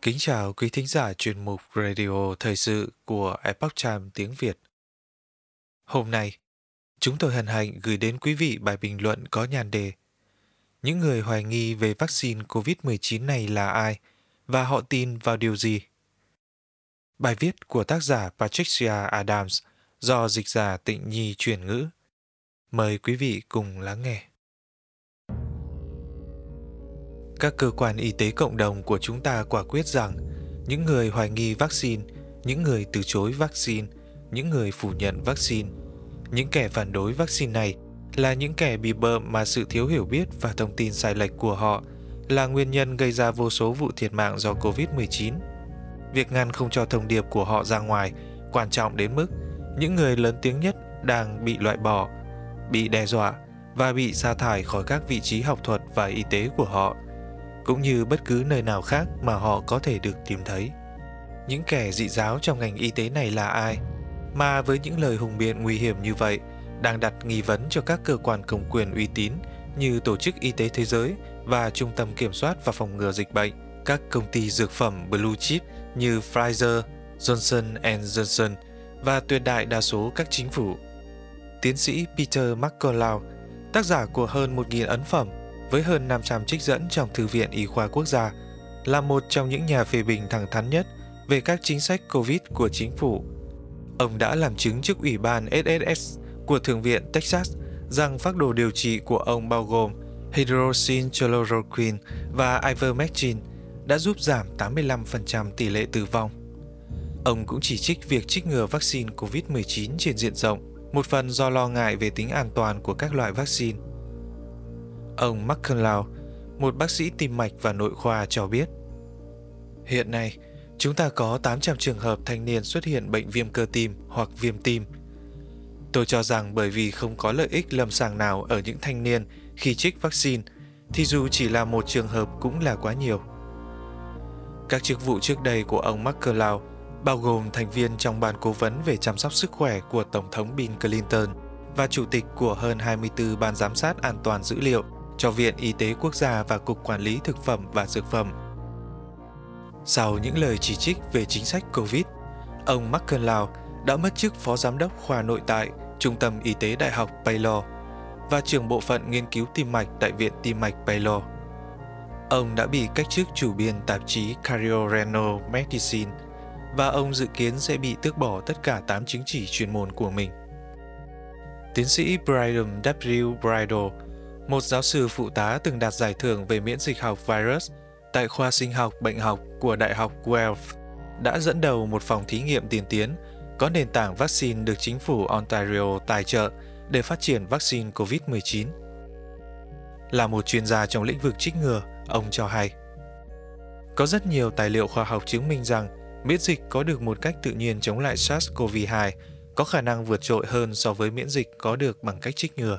Kính chào quý thính giả chuyên mục Radio Thời sự của Epoch Times tiếng Việt. Hôm nay, chúng tôi hân hạnh gửi đến quý vị bài bình luận có nhan đề Những người hoài nghi về vaccine COVID-19 này là ai và họ tin vào điều gì? Bài viết của tác giả Patricia Adams do dịch giả Tịnh Nhi chuyển ngữ. Mời quý vị cùng lắng nghe. Các cơ quan y tế cộng đồng của chúng ta quả quyết rằng những người hoài nghi vaccine, những người từ chối vaccine, những người phủ nhận vaccine, những kẻ phản đối vaccine này là những kẻ bị bợm mà sự thiếu hiểu biết và thông tin sai lệch của họ là nguyên nhân gây ra vô số vụ thiệt mạng do COVID-19. Việc ngăn không cho thông điệp của họ ra ngoài quan trọng đến mức những người lớn tiếng nhất đang bị loại bỏ, bị đe dọa và bị sa thải khỏi các vị trí học thuật và y tế của họ, cũng như bất cứ nơi nào khác mà họ có thể được tìm thấy. Những kẻ dị giáo trong ngành y tế này là ai, mà với những lời hùng biện nguy hiểm như vậy, đang đặt nghi vấn cho các cơ quan công quyền uy tín như Tổ chức Y tế Thế giới và Trung tâm Kiểm soát và Phòng ngừa Dịch bệnh, các công ty dược phẩm Blue Chip như Pfizer, Johnson & Johnson và tuyệt đại đa số các chính phủ. Tiến sĩ Peter McCullough, tác giả của hơn 1.000 ấn phẩm với hơn 500 trích dẫn trong Thư viện Y khoa Quốc gia, là một trong những nhà phê bình thẳng thắn nhất về các chính sách COVID của chính phủ. Ông đã làm chứng trước Ủy ban SSS của Thượng viện Texas rằng phác đồ điều trị của ông bao gồm hydroxychloroquine và ivermectin đã giúp giảm 85% tỷ lệ tử vong. Ông cũng chỉ trích việc trích ngừa vaccine COVID-19 trên diện rộng, một phần do lo ngại về tính an toàn của các loại vaccine. Ông McCullough, một bác sĩ tim mạch và nội khoa cho biết, hiện nay, chúng ta có 800 trường hợp thanh niên xuất hiện bệnh viêm cơ tim hoặc viêm tim. Tôi cho rằng bởi vì không có lợi ích lâm sàng nào ở những thanh niên khi trích vaccine, thì dù chỉ là một trường hợp cũng là quá nhiều. Các chức vụ trước đây của ông McCullough bao gồm thành viên trong ban cố vấn về chăm sóc sức khỏe của Tổng thống Bill Clinton và chủ tịch của hơn 24 ban giám sát an toàn dữ liệu cho Viện Y tế Quốc gia và Cục Quản lý Thực phẩm và Dược phẩm. Sau những lời chỉ trích về chính sách COVID, ông McCullough đã mất chức Phó Giám đốc khoa nội tại Trung tâm Y tế Đại học Baylor và trưởng bộ phận nghiên cứu tim mạch tại Viện Tim mạch Baylor. Ông đã bị cách chức chủ biên tạp chí Cardiorenal Medicine và ông dự kiến sẽ bị tước bỏ tất cả 8 chứng chỉ chuyên môn của mình. Tiến sĩ Brian W. Bridle, một giáo sư phụ tá từng đạt giải thưởng về miễn dịch học virus tại khoa sinh học bệnh học của Đại học Guelph, đã dẫn đầu một phòng thí nghiệm tiên tiến có nền tảng vaccine được chính phủ Ontario tài trợ để phát triển vaccine COVID-19. Là một chuyên gia trong lĩnh vực trích ngừa, ông cho hay, có rất nhiều tài liệu khoa học chứng minh rằng miễn dịch có được một cách tự nhiên chống lại SARS-CoV-2 có khả năng vượt trội hơn so với miễn dịch có được bằng cách trích ngừa.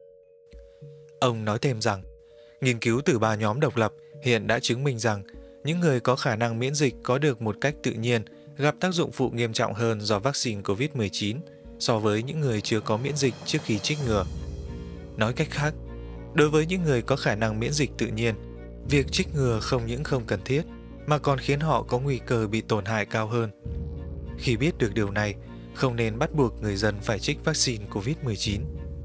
Ông nói thêm rằng, nghiên cứu từ 3 nhóm độc lập hiện đã chứng minh rằng những người có khả năng miễn dịch có được một cách tự nhiên gặp tác dụng phụ nghiêm trọng hơn do vaccine COVID-19 so với những người chưa có miễn dịch trước khi trích ngừa. Nói cách khác, đối với những người có khả năng miễn dịch tự nhiên, việc trích ngừa không những không cần thiết mà còn khiến họ có nguy cơ bị tổn hại cao hơn. Khi biết được điều này, không nên bắt buộc người dân phải trích vaccine COVID-19.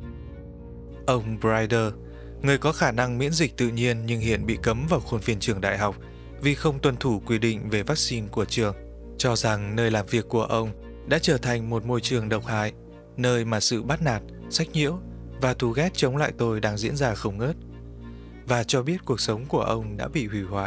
Ông Bridle, người có khả năng miễn dịch tự nhiên nhưng hiện bị cấm vào khuôn viên trường đại học vì không tuân thủ quy định về vaccine của trường, cho rằng nơi làm việc của ông đã trở thành một môi trường độc hại, nơi mà sự bắt nạt, sách nhiễu và thù ghét chống lại tôi đang diễn ra không ngớt, và cho biết cuộc sống của ông đã bị hủy hoại.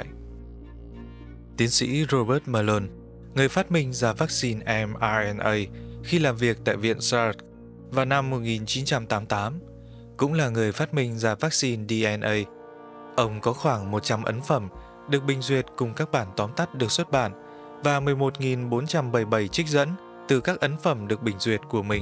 Tiến sĩ Robert Malone, người phát minh ra vaccine mRNA khi làm việc tại Viện SART vào năm 1988, cũng là người phát minh ra vaccine DNA. Ông có khoảng 100 ấn phẩm được bình duyệt cùng các bản tóm tắt được xuất bản và 11.477 trích dẫn từ các ấn phẩm được bình duyệt của mình.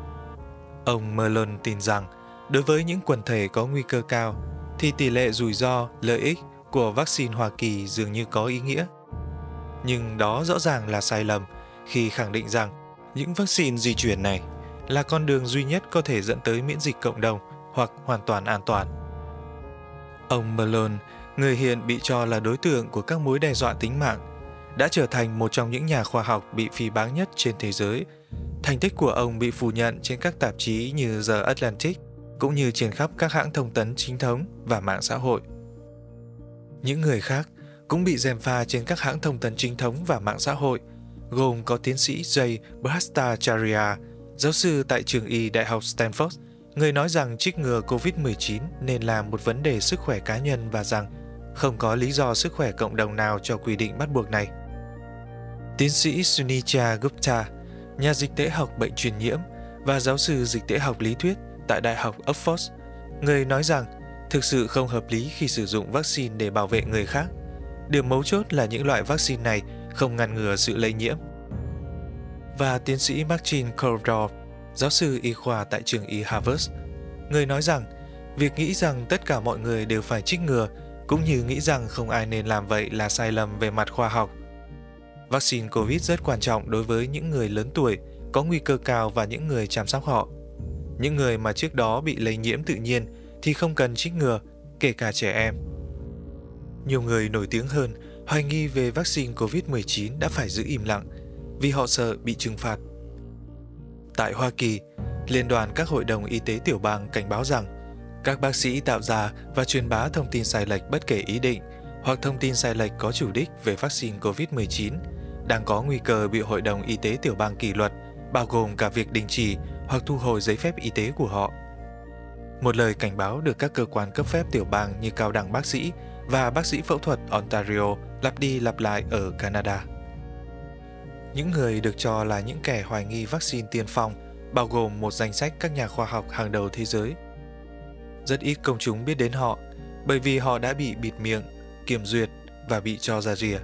Ông Malone tin rằng, đối với những quần thể có nguy cơ cao, thì tỷ lệ rủi ro, lợi ích của vaccine Hoa Kỳ dường như có ý nghĩa. Nhưng đó rõ ràng là sai lầm khi khẳng định rằng những vaccine di truyền này là con đường duy nhất có thể dẫn tới miễn dịch cộng đồng hoặc hoàn toàn an toàn. Ông Malone, người hiện bị cho là đối tượng của các mối đe dọa tính mạng, đã trở thành một trong những nhà khoa học bị phỉ báng nhất trên thế giới. Thành tích của ông bị phủ nhận trên các tạp chí như The Atlantic, cũng như trên khắp các hãng thông tấn chính thống và mạng xã hội. Những người khác cũng bị gièm pha trên các hãng thông tấn chính thống và mạng xã hội, gồm có tiến sĩ Jay Bhattacharya, giáo sư tại trường y Đại học Stanford, người nói rằng trích ngừa COVID-19 nên là một vấn đề sức khỏe cá nhân và rằng không có lý do sức khỏe cộng đồng nào cho quy định bắt buộc này. Tiến sĩ Sunetra Gupta, nhà dịch tễ học bệnh truyền nhiễm và giáo sư dịch tễ học lý thuyết tại Đại học Oxford, người nói rằng thực sự không hợp lý khi sử dụng vaccine để bảo vệ người khác. Điểm mấu chốt là những loại vaccine này không ngăn ngừa sự lây nhiễm. Và tiến sĩ Martin Kordov, giáo sư y khoa tại trường y Harvard, người nói rằng việc nghĩ rằng tất cả mọi người đều phải trích ngừa cũng như nghĩ rằng không ai nên làm vậy là sai lầm về mặt khoa học. Vaccine COVID rất quan trọng đối với những người lớn tuổi, có nguy cơ cao và những người chăm sóc họ. Những người mà trước đó bị lây nhiễm tự nhiên thì không cần trích ngừa, kể cả trẻ em. Nhiều người nổi tiếng hơn hoài nghi về vaccine COVID-19 đã phải giữ im lặng vì họ sợ bị trừng phạt. Tại Hoa Kỳ, Liên đoàn các hội đồng y tế tiểu bang cảnh báo rằng các bác sĩ tạo ra và truyền bá thông tin sai lệch bất kể ý định hoặc thông tin sai lệch có chủ đích về vaccine COVID-19 đang có nguy cơ bị Hội đồng Y tế tiểu bang kỷ luật, bao gồm cả việc đình chỉ hoặc thu hồi giấy phép y tế của họ. Một lời cảnh báo được các cơ quan cấp phép tiểu bang như Cao đẳng bác sĩ và bác sĩ phẫu thuật Ontario lặp đi lặp lại ở Canada. Những người được cho là những kẻ hoài nghi vaccine tiên phong bao gồm một danh sách các nhà khoa học hàng đầu thế giới. Rất ít công chúng biết đến họ bởi vì họ đã bị bịt miệng, kiểm duyệt và bị cho ra rìa.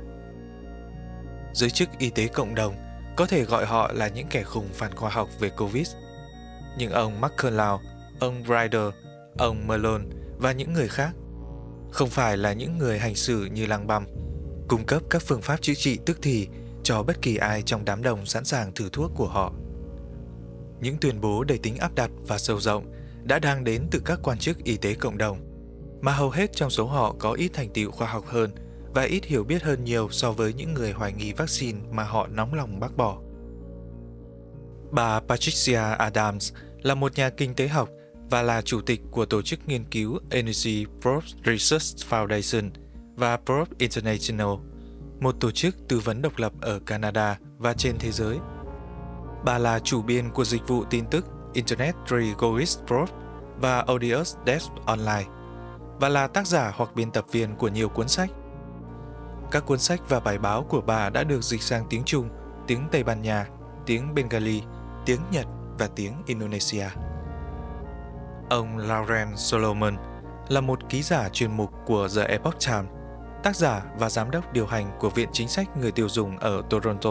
Giới chức y tế cộng đồng có thể gọi họ là những kẻ khùng phản khoa học về Covid. Nhưng ông McCullough, ông Ryder, ông Malone và những người khác không phải là những người hành xử như lang băm, cung cấp các phương pháp chữa trị tức thì cho bất kỳ ai trong đám đông sẵn sàng thử thuốc của họ. Những tuyên bố đầy tính áp đặt và sâu rộng đã đang đến từ các quan chức y tế cộng đồng, mà hầu hết trong số họ có ít thành tựu khoa học hơn và ít hiểu biết hơn nhiều so với những người hoài nghi vaccine mà họ nóng lòng bác bỏ. Bà Patricia Adams là một nhà kinh tế học và là chủ tịch của tổ chức nghiên cứu Energy Probes Research Foundation và Probe International, một tổ chức tư vấn độc lập ở Canada và trên thế giới. Bà là chủ biên của dịch vụ tin tức Internet Rigorous Probe và Odious Desk Online và là tác giả hoặc biên tập viên của nhiều cuốn sách. Các cuốn sách và bài báo của bà đã được dịch sang tiếng Trung, tiếng Tây Ban Nha, tiếng Bengali, tiếng Nhật và tiếng Indonesia. Ông Lauren Solomon là một ký giả chuyên mục của The Epoch Times, tác giả và giám đốc điều hành của Viện Chính sách Người tiêu dùng ở Toronto.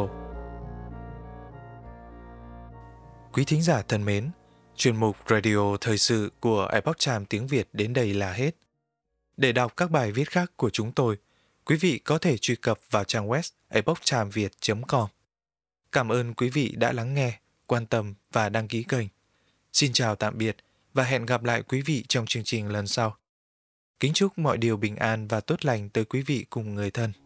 Quý thính giả thân mến, chuyên mục Radio Thời sự của Epoch Times tiếng Việt đến đây là hết. Để đọc các bài viết khác của chúng tôi, quý vị có thể truy cập vào trang web epochtimesviet.com. Cảm ơn quý vị đã lắng nghe, quan tâm và đăng ký kênh. Xin chào tạm biệt và hẹn gặp lại quý vị trong chương trình lần sau. Kính chúc mọi điều bình an và tốt lành tới quý vị cùng người thân.